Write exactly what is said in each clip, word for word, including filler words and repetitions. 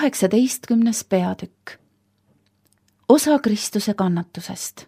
kaheksateistkümnes peatükk. Osa Kristuse kannatusest.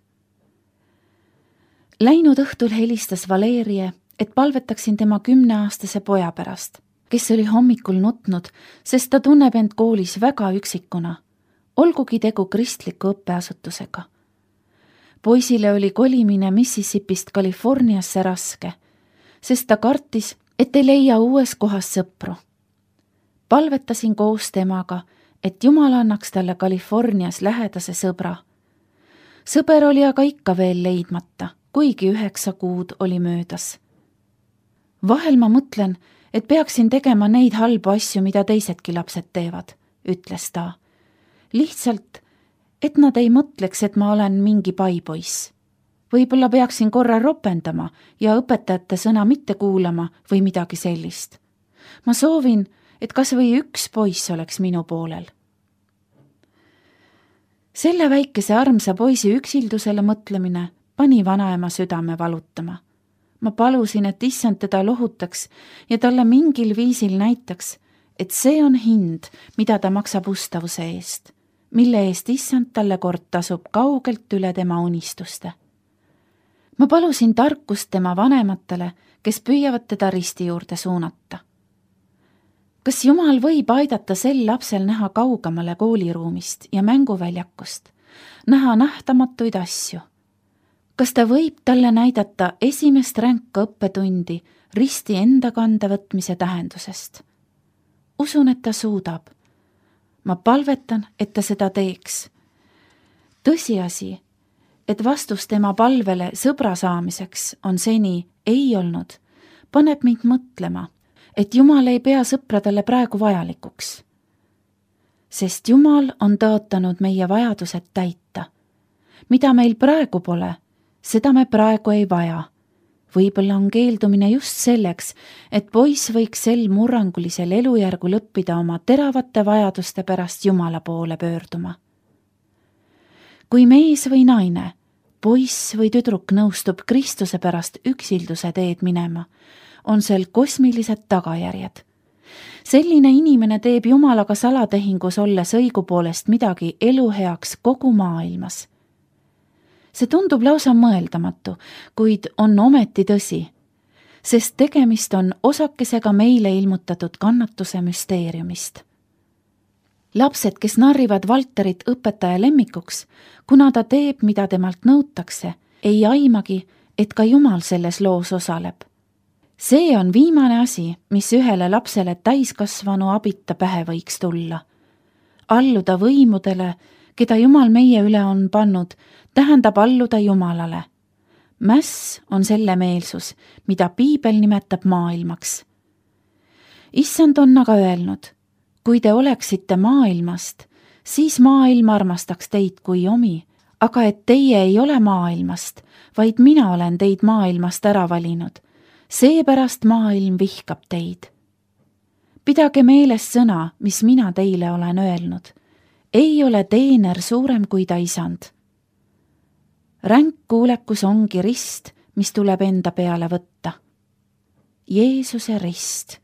Läinud õhtul helistas Valerie, et palvetaksin tema kümneaastase poja pärast, kes oli hommikul nutnud, sest ta tunneb end koolis väga üksikuna, olgugi tegu kristliku õppeasutusega. Poisile oli kolimine Mississippist Californiasse raske, sest ta kartis, et ei leia uues kohas sõpru. Palvetasin koos temaga, et Jumal annaks talle Californias lähedase sõbra. Sõber oli aga ikka veel leidmata, kuigi üheksa kuud oli möödas. Vahel ma mõtlen, et peaksin tegema neid halbu asju, mida teisedki lapsed teevad, ütles ta. Lihtsalt, et nad ei mõtleks, et ma olen mingi paipoiss. Võib-olla peaksin korra ropendama ja õpetajate sõna mitte kuulama või midagi sellist. Ma soovin, et kas või üks poiss oleks minu poolel. Selle väikese armsa poisi üksildusele mõtlemine pani vanaema südame valutama. Ma palusin, et issand teda lohutaks ja talle mingil viisil näitaks, et see on hind, mida ta maksab ustavuse eest, mille eest issand talle kord tasub kaugelt üle tema unistuste. Ma palusin tarkust tema vanematele, kes püüavad teda risti juurde suunata. Kas Jumal võib aidata sel lapsel näha kaugemale kooliruumist ja mänguväljakust, näha nähtamatuid asju? Kas ta võib talle näidata esimest ränka õppetundi risti enda kanda võtmise tähendusest? Usun, et ta suudab. Ma palvetan, et ta seda teeks. Tõsiasi, et vastus tema palvele sõbra saamiseks on seni ei olnud, paneb mind mõtlema, et Jumal ei pea sõpradele praegu vajalikuks. Sest Jumal on tõotanud meie vajadused täita. Mida meil praegu pole, seda me praegu ei vaja. Võib-olla on keeldumine just selleks, et poiss võiks sel murrangulisel elujärgul õppida oma teravate vajaduste pärast Jumala poole pöörduma. Kui mees või naine, poiss või tüdruk nõustub Kristuse pärast üksilduse teed minema, on sel kosmilised tagajärjed. Selline inimene teeb Jumalaga salatehingus olles õigupoolest midagi eluheaks kogu maailmas. See tundub lausa mõeldamatu, kuid on ometi tõsi, sest tegemist on osakesega meile ilmutatud kannatuse müsteeriumist. Lapsed, kes narrivad Valterit õpetaja lemmikuks, kuna ta teeb, mida temalt nõutakse, ei aimagi, et ka Jumal selles loos osaleb. See on viimane asi, mis ühele lapsele täiskasvanu abita pähe võiks tulla. Alluda võimudele, keda Jumal meie üle on pannud, tähendab alluda Jumalale. Mäss on selle meelsus, mida Piibel nimetab maailmaks. Issand on aga öelnud, kui te oleksite maailmast, siis maailm armastaks teid kui omi, aga et teie ei ole maailmast, vaid mina olen teid maailmast ära valinud. Seepärast maailm vihkab teid. Pidage meeles sõna, mis mina teile olen öelnud. Ei ole teener suurem kui ta isand. Ränk kuulekus ongi rist, mis tuleb enda peale võtta. Jeesuse rist.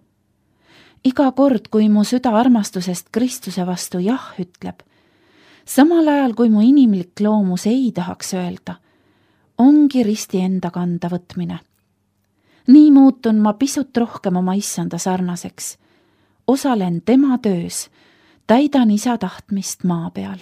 Iga kord, kui mu süda armastusest Kristuse vastu jah ütleb, samal ajal kui mu inimlik loomus ei tahaks öelda, ongi risti enda kanda võtmine. Nii muutun ma pisut rohkem oma issanda sarnaseks. Osalen tema töös, täidan isa tahtmist maa peal.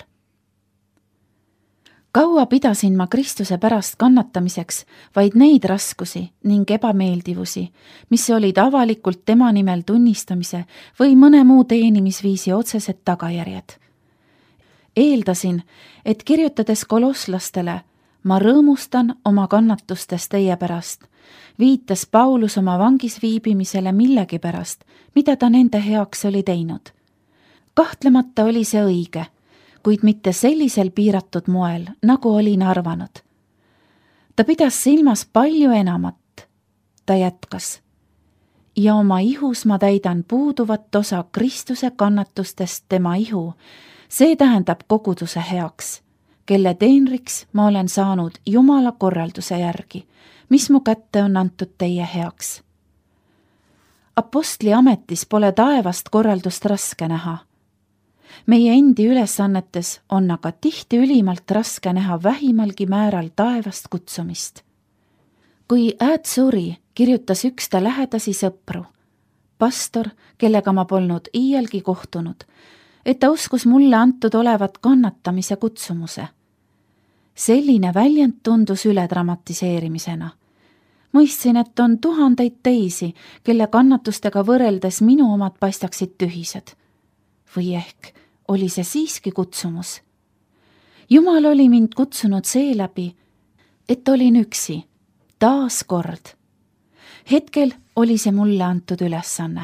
Kaua pidasin ma Kristuse pärast kannatamiseks vaid neid raskusi ning ebameeldivusi, mis olid avalikult tema nimel tunnistamise või mõne muu teenimisviisi otsesed tagajärjed. Eeldasin, et kirjutades kolosslastele, ma rõõmustan oma kannatustes teie pärast, viitas Paulus oma vangis viibimisele millegi pärast, mida ta nende heaks oli teinud. Kahtlemata oli see õige, kuid mitte sellisel piiratud moel, nagu olin arvanud. Ta pidas silmas palju enamat. Ta jätkas. Ja oma ihus ma täidan puuduvat osa Kristuse kannatustest tema ihu, see tähendab koguduse heaks, kelle teenriks ma olen saanud Jumala korralduse järgi, mis mu kätte on antud teie heaks. Apostli ametis pole taevast korraldust raske näha. meie endi ülesannetes on aga tihti ülimalt raske näha vähimalgi määral taevast kutsumist. Kui Äätsuri kirjutas üks ta lähedasi sõpru, pastor, kellega ma polnud iialgi kohtunud, et ta uskus mulle antud olevat kannatamise kutsumuse. Selline väljend tundus üle dramatiseerimisena. Mõistsin, et on tuhandeid teisi, kelle kannatustega võrreldes minu omad paistaksid tühised. Või ehk oli see siiski kutsumus. Jumal oli mind kutsunud seeläbi, et olin üksi, taas kord. Hetkel oli see mulle antud ülesanne.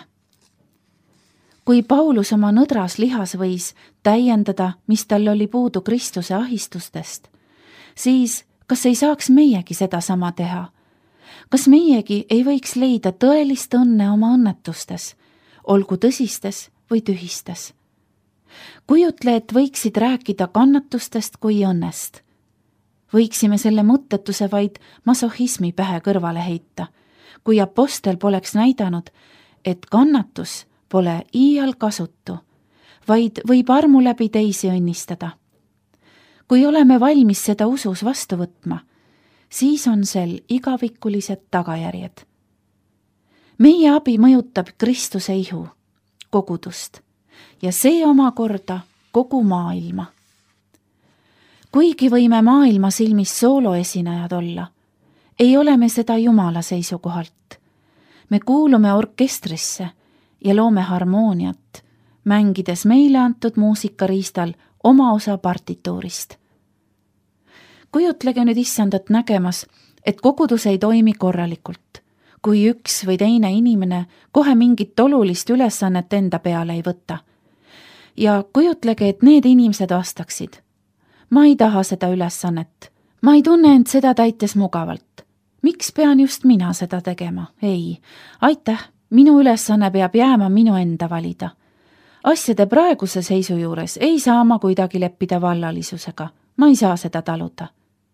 Kui Paulus oma nõdras lihas võis täiendada, mis tal oli puudu Kristuse ahistustest, siis kas ei saaks meiegi seda sama teha? Kas meiegi ei võiks leida tõelist õnne oma õnnetustes, olgu tõsistes või tühistes? Kujutle, et võiksid rääkida kannatustest kui õnnest. Võiksime selle mõttetuse vaid masohismi pähe kõrvale heita, kui apostel poleks näidanud, et kannatus pole iial kasutu, vaid võib armu läbi teisi õnnistada. Kui oleme valmis seda usus vastu võtma, siis on sel igavikulised tagajärjed. Meie abi mõjutab Kristuse ihu, kogudust, ja see omakorda kogu maailma. Kuigi võime maailma silmis sooloesinejad olla, ei ole me seda Jumala seisukohalt. Me kuulume orkestrisse ja loome harmooniat, mängides meile antud muusikariistal oma osa partituurist. Kujutlege nüüd issandat nägemas, et kogudus ei toimi korralikult, kui üks või teine inimene kohe mingit olulist ülesannet enda peale ei võta. Ja kujutlege, et need inimesed vastaksid. Ma ei taha seda ülesannet. Ma ei tunne end seda täites mugavalt. Miks pean just mina seda tegema? Ei, aitäh, minu ülesanne peab jääma minu enda valida. Asjade praeguse seisu juures ei saa ma kuidagi leppida vallalisusega. Ma ei saa seda taluda.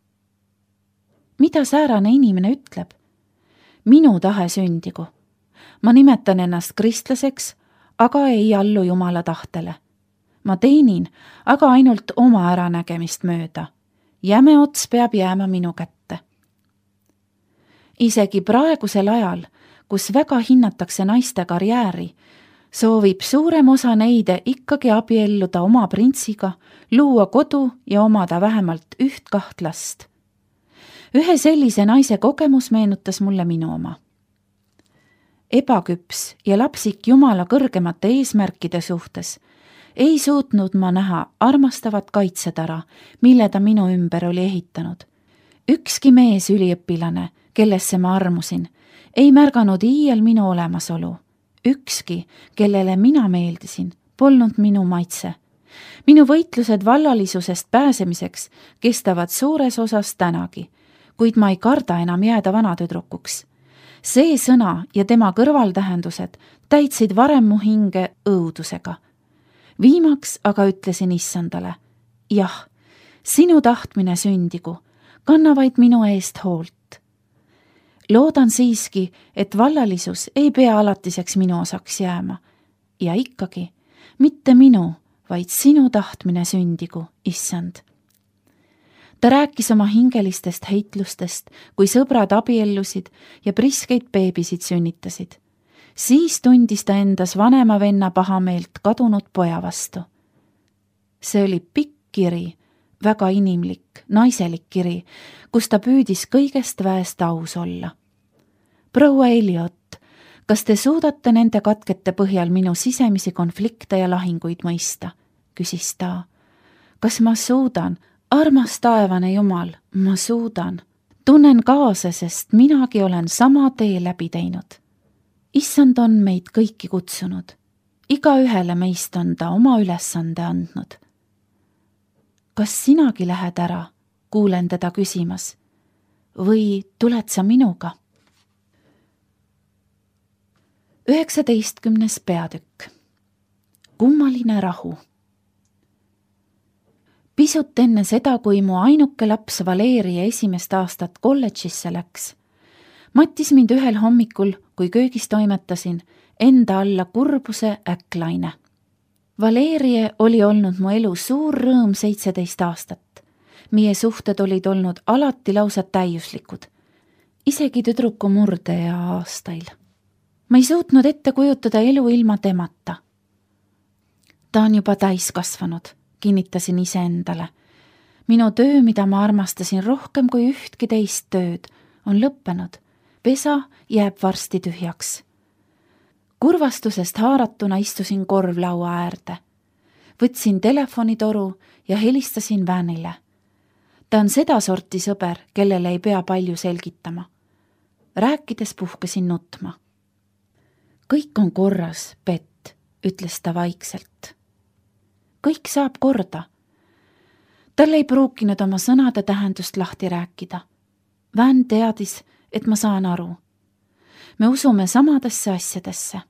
Mida säärane inimene ütleb? Minu tahe sündigu. Ma nimetan ennast kristlaseks, aga ei allu Jumala tahtele. Ma teenin, aga ainult oma äranägemist mööda. Jäme ots peab jääma minu kätte. Isegi praegusel ajal, kus väga hinnatakse naiste karjääri, soovib suurem osa neide ikkagi abielluda oma printsiga, luua kodu ja omada vähemalt üht-kaht last. Ühe sellise naise kogemus meenutas mulle minu oma. Ebaküps ja lapsik Jumala kõrgemate eesmärkide suhtes ei suutnud ma näha armastavat kaitsetara, mille ta minu ümber oli ehitanud. Ükski mees üliõpilane, kellesse ma armusin, ei märganud iial minu olemasolu. Ükski, kellele mina meeldisin, polnud minu maitse. Minu võitlused vallalisusest pääsemiseks kestavad suures osas tänagi, kuid ma ei karda enam jääda vanatüdrukuks. See sõna ja tema kõrvaltähendused täitsid varem mu hinge õudusega. Viimaks aga ütlesin issandale, jah, sinu tahtmine sündigu, kanna vaid minu eest hoolt. Loodan siiski, et vallalisus ei pea alatiseks minu osaks jääma. Ja ikkagi, mitte minu, vaid sinu tahtmine sündigu, issand. Ta rääkis oma hingelistest heitlustest, kui sõbrad abiellusid ja priskeid beebisid sünnitasid. Siis tundis ta endas vanema venna pahameelt kadunud poja vastu. See oli pikk kiri, väga inimlik, naiselik kiri, kus ta püüdis kõigest väest aus olla. Proua Eliot, kas te suudate nende katkete põhjal minu sisemisi konflikte ja lahinguid mõista? Küsis ta. Kas ma suudan? Armas taevane Jumal, ma suudan. Tunnen kaasa, sest minagi olen sama tee läbi teinud. Issand on meid kõiki kutsunud. Iga ühele meist on ta oma ülesande andnud. Kas sinagi lähed ära, kuulen teda küsimas, või tuled sa minuga? üheksateistkümnes peatükk. Kummaline rahu. Pisut enne seda, kui mu ainuke laps Valeria esimest aastat kolledžisse läks, mattis mind ühel hommikul, kui köögis toimetasin, enda alla kurbuse äklaine. Valerie oli olnud mu elu suur rõõm seitseteist aastat. Meie suhted olid olnud alati lausa täiuslikud, isegi tüdruku murdeja aastail. Ma ei suutnud ette kujutada elu ilma temata. Ta on juba täiskasvanud, kinnitasin iseendale. Minu töö, mida ma armastasin rohkem kui ühtki teist tööd, on lõppenud. Pesa jääb varsti tühjaks. Kurvastusest haaratuna istusin korvlaua äärde. Võtsin telefonitoru ja helistasin Vanile. Ta on seda sorti sõber, kellele ei pea palju selgitama. Rääkides puhkesin nutma. Kõik on korras, Pet, ütles ta vaikselt. Kõik saab korda. Tal ei pruukinud oma sõnade tähendust lahti rääkida. Van teadis, et ma saan aru. Me usume samadesse asjadesse.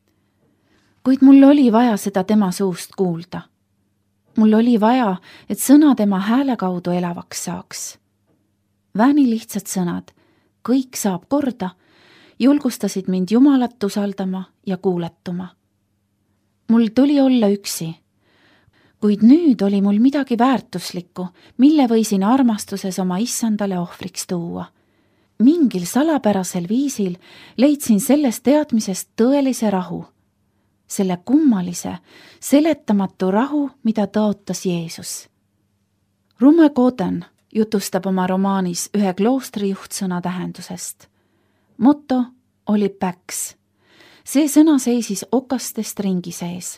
Kuid mul oli vaja seda tema suust kuulda. Mul oli vaja, et sõna tema hääle kaudu elavaks saaks. Vani lihtsad sõnad, kõik saab korda, julgustasid mind Jumalat usaldama ja kuuletuma. Mul tuli olla üksi, kuid nüüd oli mul midagi väärtuslikku, mille võisin armastuses oma issandale ohvriks tuua. Mingil salapärasel viisil leidsin sellest teadmisest tõelise rahu. Selle kummalise, seletamatu rahu, mida tõotas Jeesus. Rumme Koden jutustab oma romaanis ühe kloostri juhtsõna tähendusest. Motto oli Päks. See sõna seisis okastest ringi sees.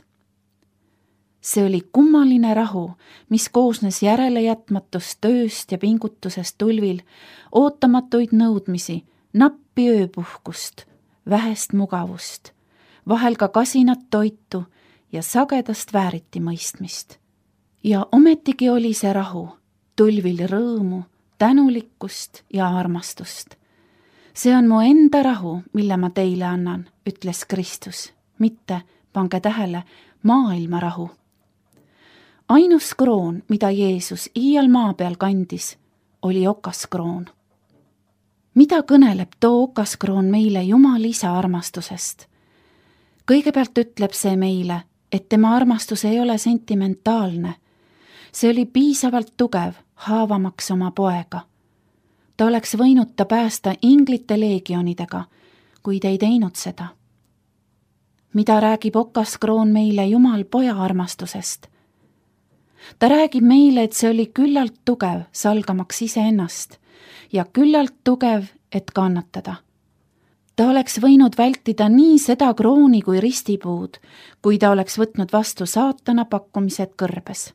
See oli kummaline rahu, mis koosnes järelejätmatust tööst ja pingutusest tulvil, ootamatuid nõudmisi, nappi ööpuhkust, vähest mugavust, vahel ka kasinat toitu ja sagedast vääriti mõistmist. Ja ometigi oli see rahu, tulvil rõõmu, tänulikkust ja armastust. See on mu enda rahu, mille ma teile annan, ütles Kristus, mitte, pange tähele, maailma rahu. Ainus kroon, mida Jeesus iial maa peal kandis, oli okaskroon. Mida kõneleb too okaskroon meile Jumala isa armastusest? Kõigepealt ütleb see meile, et tema armastus ei ole sentimentaalne. See oli piisavalt tugev, haavamaks oma poega. Ta oleks võinud ta päästa inglite leegionidega, kuid ei teinud seda. Mida räägib okaskroon meile Jumal poja armastusest? Ta räägib meile, et see oli küllalt tugev, salgamaks iseennast ja küllalt tugev, et kannatada. Ta oleks võinud vältida nii seda krooni kui ristipuud, kui ta oleks võtnud vastu saatana pakkumised kõrbes.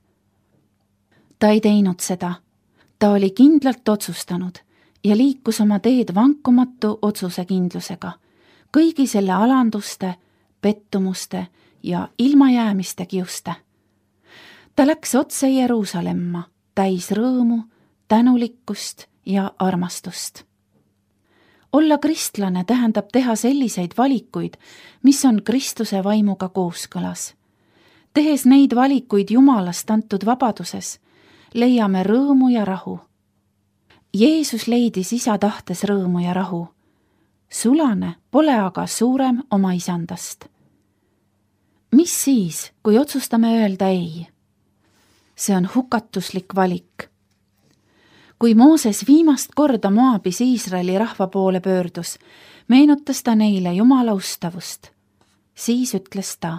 Ta ei teinud seda. Ta oli kindlalt otsustanud ja liikus oma teed vankumatu otsusekindlusega, kõigi selle alanduste, pettumuste ja ilmajäämiste kiuste. Ta läks otse Jeruusalemma, täis rõõmu, tänulikkust ja armastust. Olla kristlane tähendab teha selliseid valikuid, mis on Kristuse vaimuga kooskõlas. Tehes neid valikuid Jumalast antud vabaduses, leiame rõõmu ja rahu. Jeesus leidis isa tahtes rõõmu ja rahu. Sulane pole aga suurem oma isandast. Mis siis, kui otsustame öelda ei? See on hukatuslik valik. Kui Mooses viimast korda Moabis Iisraeli rahva poole pöördus, meenutas ta neile Jumala ustavust. Siis ütles ta: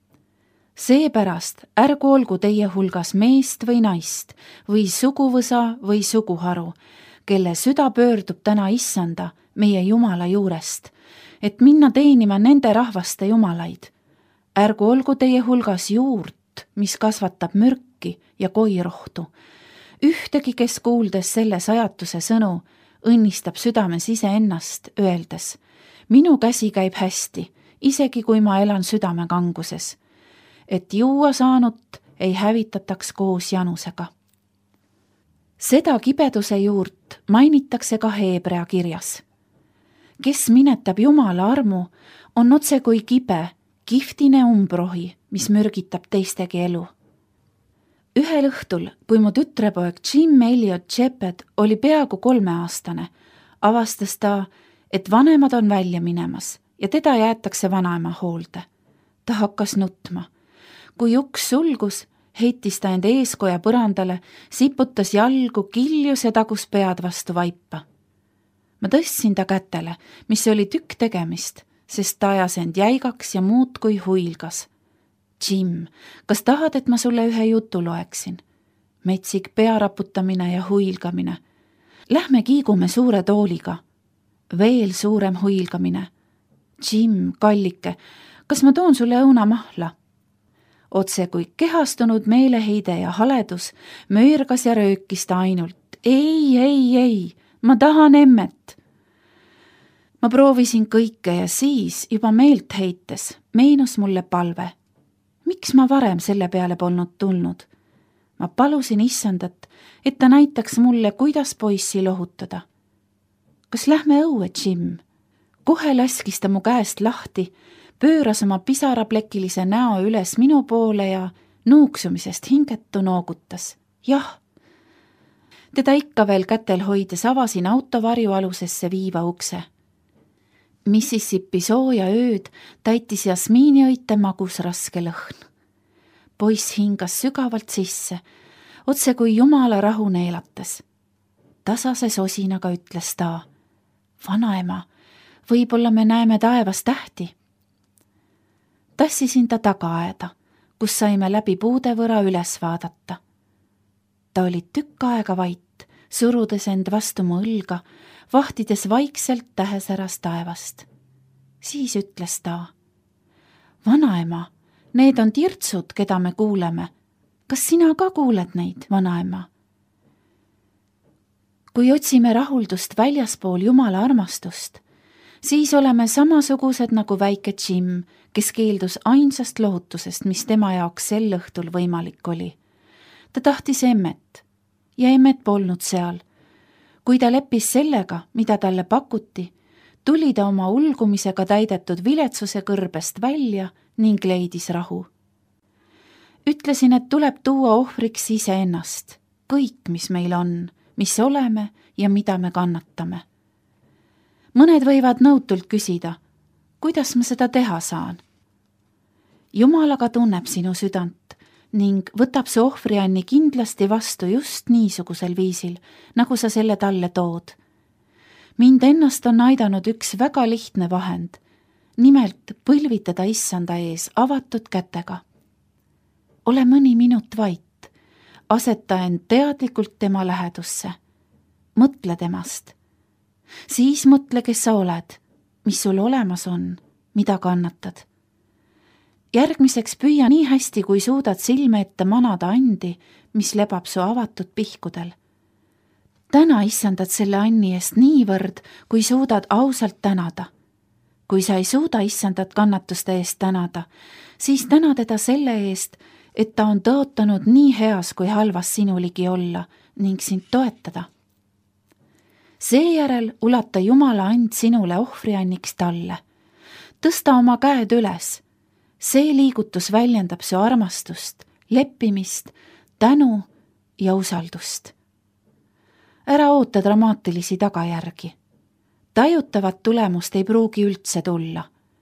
seepärast ärgu olgu teie hulgas meest või naist või suguvõsa või suguharu, kelle süda pöördub täna issanda, meie Jumala juurest, et minna teenima nende rahvaste jumalaid. Ärgu olgu teie hulgas juurt, mis kasvatab mürki ja koirohtu. Ühtegi, kes kuuldes selle sajatuse sõnu, õnnistab südames iseennast, öeldes: minu käsi käib hästi, isegi kui ma elan südame kanguses, et juua saanut ei hävitataks koos janusega. Seda kibeduse juurt mainitakse ka Heebrea kirjas. Kes minetab Jumala armu, on otse kui kibe, kihtine umbrohi, mis mürgitab teistegi elu. Ühel õhtul, kui mu tütrepoeg Jim Elliot Shepard oli peaaegu kolmeaastane, avastas ta, et vanemad on välja minemas ja teda jäetakse vanaema hoolde. Ta hakkas nutma. kui uks sulgus, heitis ta end eeskoja põrandale, siputas jalgu, kiljus ja tagus pead vastu vaipa. Ma tõstsin ta kätele, mis oli tükk tegemist, sest ta ajas end jäigaks ja muudkui huilgas. Jim, kas tahad, et ma sulle ühe jutu loeksin? Metsik pearaputamine ja huilgamine. Lähme kiigume suure tooliga. Veel suurem huilgamine. Jim, kallike, kas ma toon sulle õunamahla? Otse kui kehastunud meeleheide ja haledus, möörgas ja röökis ta ainult. Ei, ei, ei, ma tahan emmet. Ma proovisin kõike ja siis juba meelt heites meenus mulle palve. Miks ma varem selle peale polnud tulnud? Ma palusin issandat, et ta näitaks mulle, kuidas poissi lohutada. Kas lähme õue, Jim? Kohe laskis ta mu käest lahti, pööras oma pisaraplekilise näo üles minu poole ja nuuksumisest hingetu noogutas. Jah. Teda ikka veel kätel hoides avasin auto varjualusesse viiva ukse. Mississippi sooja ööd täitis jasmiiniõite magus raske lõhn. Poiss hingas sügavalt sisse, otse kui jumala rahu neelates. Tasase sosinaga ütles ta, vanaema, võib-olla me näeme taevas tähti. Tassisin ta tagaaeda, kus saime läbi puudevõra üles vaadata. Ta oli tükk aega vait, surudes end vastu mu õlga, vahtides vaikselt tähesäras taevast. Siis ütles ta, vanaema, need on tirtsud, keda me kuuleme. Kas sina ka kuuled neid, vanaema? Kui otsime rahuldust väljaspool Jumala armastust, siis oleme samasugused nagu väike Jim, kes keeldus ainsast lohutusest, mis tema jaoks sel õhtul võimalik oli. Ta tahtis emmet ja emmet polnud seal. Kui ta leppis sellega, mida talle pakuti, tuli ta oma ulgumisega täidetud viletsuse kõrbest välja ning leidis rahu. Ütlesin, et tuleb tuua ohvriks iseennast, kõik, mis meil on, mis oleme ja mida me kannatame. Mõned võivad nõutult küsida, kuidas ma seda teha saan? Jumalaga tunneb sinu südant ning võtab see ohvrianni kindlasti vastu just niisugusel viisil, nagu sa selle talle tood. Mind ennast on aidanud üks väga lihtne vahend, nimelt põlvitada issanda ees avatud kätega. Ole mõni minut vait, aseta end teadlikult tema lähedusse. Mõtle temast. Siis mõtle, kes sa oled, mis sul olemas on, mida kannatad. Järgmiseks püüa nii hästi, kui suudad silme ette manada andi, mis lebab su avatud pihkudel. Täna issandad selle anni eest niivõrd, kui suudad ausalt tänada. Kui sa ei suuda issandat kannatuste eest tänada, siis täna teda selle eest, et ta on tõotanud nii heas kui halvas sinu ligi olla ning sind toetada. Seejärel ulata Jumala and sinule ohvrianniks talle. Tõsta oma käed üles. See liigutus väljendab su armastust, leppimist, tänu ja usaldust. Ära oota dramaatilisi tagajärgi. Tajutavat tulemust ei pruugi üldse tulla.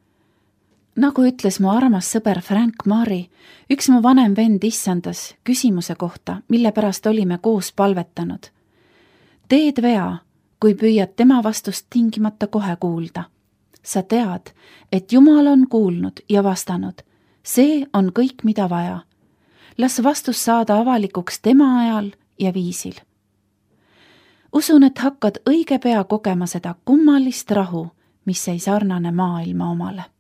Nagu ütles mu armas sõber Frank Mari, üks mu vanem vend issandas küsimuse kohta, mille pärast olime koos palvetanud. Teed vea, kui püüad tema vastust tingimata kohe kuulda. Sa tead, et Jumal on kuulnud ja vastanud. See on kõik, mida vaja. Las vastus saada avalikuks tema ajal ja viisil. Usun, et hakkad õige pea kogema seda kummalist rahu, mis ei sarnane maailma omale.